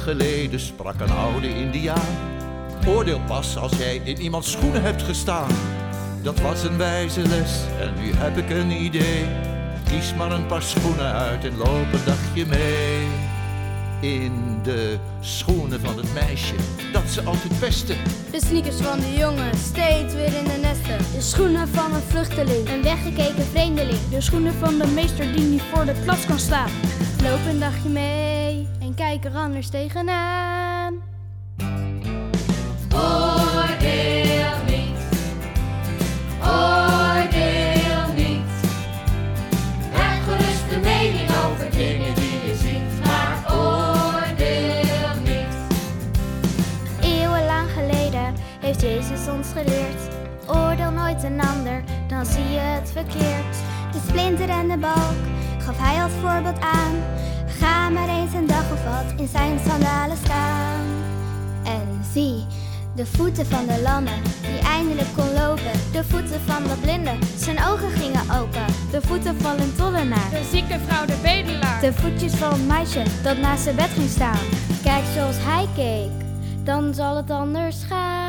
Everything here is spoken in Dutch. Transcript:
geleden sprak een oude Indiaan: oordeel pas als jij in iemands schoenen hebt gestaan. Dat was een wijze les en nu heb ik een idee. Kies maar een paar schoenen uit en loop een dagje mee. In de schoenen van het meisje dat ze altijd pesten. De sneakers van de jongen, steeds weer in de nesten. De schoenen van een vluchteling, een weggekeken vreemdeling. De schoenen van de meester die niet voor de klas kan staan. Loop een dagje mee en kijk er anders tegenaan. Oordeel niet, oordeel niet. Heb gerust een mening over dingen die je ziet, maar oordeel niet. Eeuwenlang geleden heeft Jezus ons geleerd: oordeel nooit een ander, dan zie je het verkeerd. De splinter en de balk gaf hij als voorbeeld aan. Ga maar eens een dag of wat in zijn sandalen staan. En zie, de voeten van de lamme die eindelijk kon lopen. De voeten van de blinde, zijn ogen gingen open. De voeten van een tollenaar, De zieke vrouw, de bedelaar. de voetjes van het meisje dat naast zijn bed ging staan. Kijk zoals hij keek, dan zal het anders gaan.